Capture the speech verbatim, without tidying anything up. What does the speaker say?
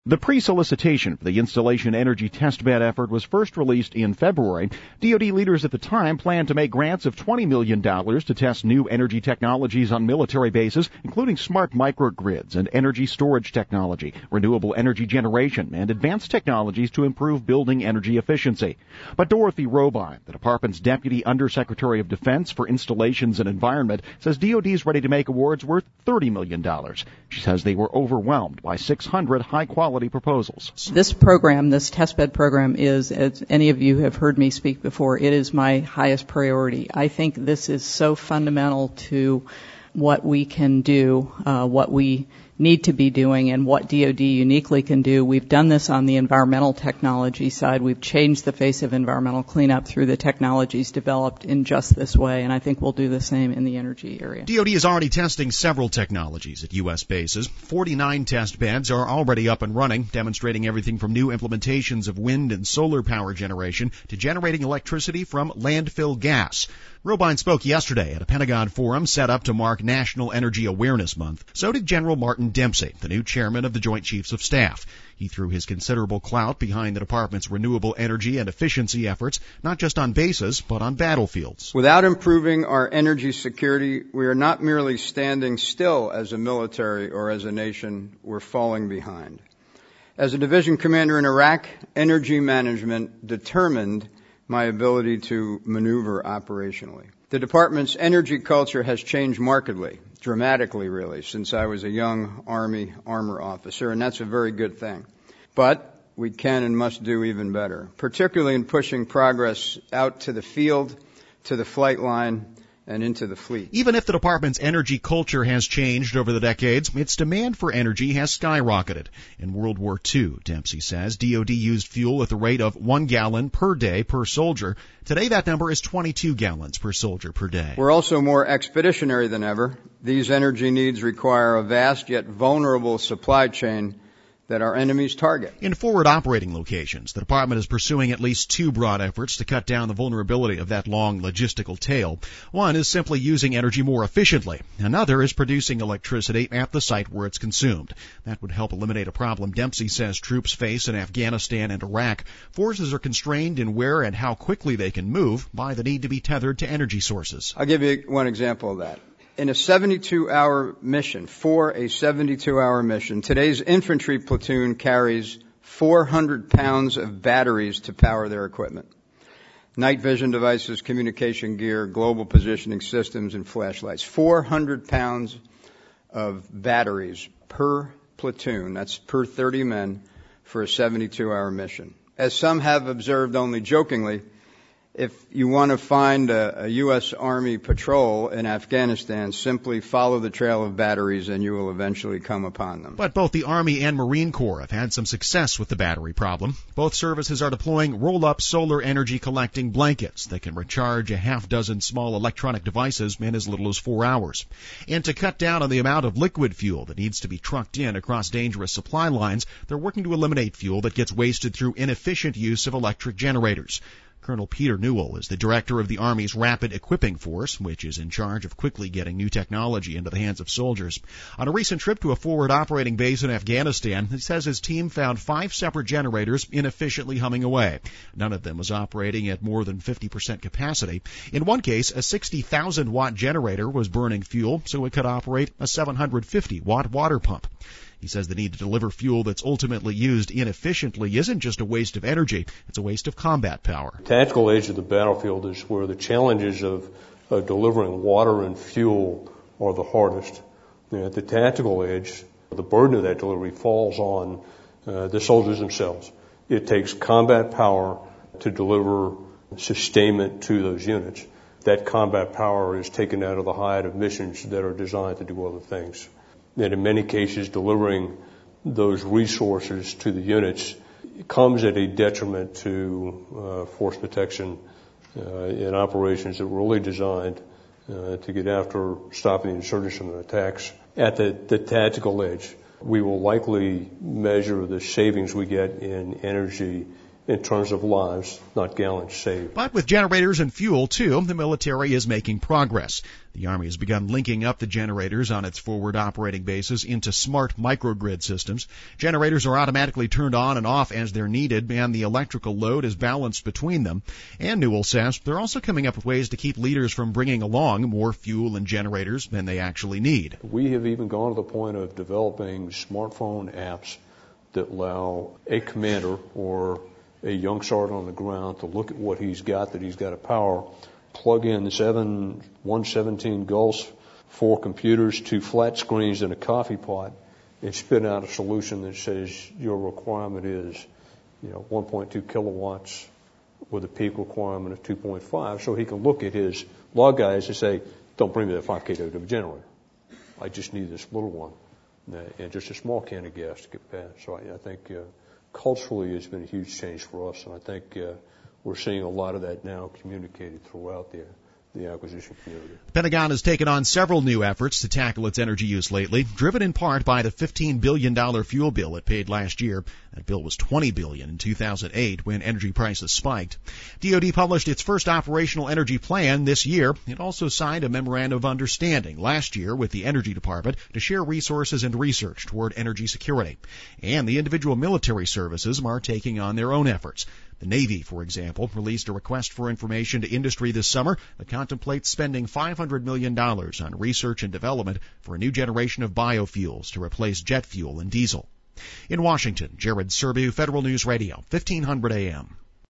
The pre-solicitation for the Installation Energy Testbed effort was first released in February. D O D leaders at the time planned to make grants of twenty million dollars to test new energy technologies on military bases, including smart microgrids and energy storage technology, renewable energy generation, and advanced technologies to improve building energy efficiency. But Dorothy Robine, the department's Deputy Undersecretary of Defense for Installations and Environment, says D O D is ready to make awards worth thirty million dollars. She says they were overwhelmed by six hundred high-quality proposals. This program, this testbed program, is, as any of you have heard me speak before, it is my highest priority. I think this is so fundamental to what we can do, uh, what we need to be doing, and what D O D uniquely can do. We've done this on the environmental technology side. We've changed the face of environmental cleanup through the technologies developed in just this way, and I think we'll do the same in the energy area. D O D is already testing several technologies at U S bases. forty-nine test beds are already up and running, demonstrating everything from new implementations of wind and solar power generation to generating electricity from landfill gas. Robine spoke yesterday at a Pentagon forum set up to mark National Energy Awareness Month. So did General Martin Dempsey, the new chairman of the Joint Chiefs of Staff. He threw his considerable clout behind the department's renewable energy and efficiency efforts, not just on bases, but on battlefields. Without improving our energy security, we are not merely standing still as a military or as a nation, we're falling behind. As a division commander in Iraq, energy management determined my ability to maneuver operationally. The department's energy culture has changed markedly, dramatically really, since I was a young Army armor officer, and that's a very good thing. But we can and must do even better, particularly in pushing progress out to the field, to the flight line, and into the fleet. Even if the department's energy culture has changed over the decades, its demand for energy has skyrocketed. In World War Two, Dempsey says, D O D used fuel at the rate of one gallon per day per soldier. Today that number is twenty-two gallons per soldier per day. We're also more expeditionary than ever. These energy needs require a vast yet vulnerable supply chain that our enemies target. In forward operating locations, the department is pursuing at least two broad efforts to cut down the vulnerability of that long logistical tail. One is simply using energy more efficiently. Another is producing electricity at the site where it's consumed. That would help eliminate a problem Dempsey says troops face in Afghanistan and Iraq. Forces are constrained in where and how quickly they can move by the need to be tethered to energy sources. I'll give you one example of that. In a seventy-two hour mission, for a seventy-two hour mission, today's infantry platoon carries four hundred pounds of batteries to power their equipment. Night vision devices, communication gear, global positioning systems, and flashlights. four hundred pounds of batteries per platoon, that's per thirty men, for a seventy-two hour mission. As some have observed only jokingly, if you want to find a, a U S Army patrol in Afghanistan, simply follow the trail of batteries and you will eventually come upon them. But both the Army and Marine Corps have had some success with the battery problem. Both services are deploying roll-up solar energy collecting blankets that can recharge a half dozen small electronic devices in as little as four hours. And to cut down on the amount of liquid fuel that needs to be trucked in across dangerous supply lines, they're working to eliminate fuel that gets wasted through inefficient use of electric generators. Colonel Peter Newell is the director of the Army's Rapid Equipping Force, which is in charge of quickly getting new technology into the hands of soldiers. On a recent trip to a forward operating base in Afghanistan, he says his team found five separate generators inefficiently humming away. None of them was operating at more than fifty percent capacity. In one case, a sixty thousand watt generator was burning fuel so it could operate a seven hundred fifty watt water pump. He says the need to deliver fuel that's ultimately used inefficiently isn't just a waste of energy, it's a waste of combat power. The tactical edge of the battlefield is where the challenges of uh, delivering water and fuel are the hardest. You know, at the tactical edge, the burden of that delivery falls on uh, the soldiers themselves. It takes combat power to deliver sustainment to those units. That combat power is taken out of the hide of missions that are designed to do other things. And in many cases, delivering those resources to the units comes at a detriment to uh, force protection uh, in operations that were really designed uh, to get after stopping the insurgents from the attacks. At the, the tactical edge, we will likely measure the savings we get in energy in terms of lives, not gallons saved. But with generators and fuel, too, the military is making progress. The Army has begun linking up the generators on its forward operating bases into smart microgrid systems. Generators are automatically turned on and off as they're needed, and the electrical load is balanced between them. And Newell says they're also coming up with ways to keep leaders from bringing along more fuel and generators than they actually need. We have even gone to the point of developing smartphone apps that allow a commander or a young sergeant on the ground to look at what he's got, that he's got to power, plug in the seven one seventeen Gulfs, four computers, two flat screens, and a coffee pot, and spit out a solution that says your requirement is, you know, one point two kilowatts with a peak requirement of two point five. So he can look at his log guys and say, don't bring me that five kilowatt generator. I just need this little one, and just a small can of gas to get past. So I, I think uh, culturally it's been a huge change for us, and I think uh, we're seeing a lot of that now communicated throughout the the acquisition community. The Pentagon has taken on several new efforts to tackle its energy use lately, driven in part by the fifteen billion dollars fuel bill it paid last year. That bill was twenty billion dollars in two thousand eight when energy prices spiked. D O D published its first operational energy plan this year. It also signed a memorandum of understanding last year with the Energy Department to share resources and research toward energy security. And the individual military services are taking on their own efforts. The Navy, for example, released a request for information to industry this summer that contemplates spending five hundred million dollars on research and development for a new generation of biofuels to replace jet fuel and diesel. In Washington, Jared Serbu, Federal News Radio, fifteen hundred A M.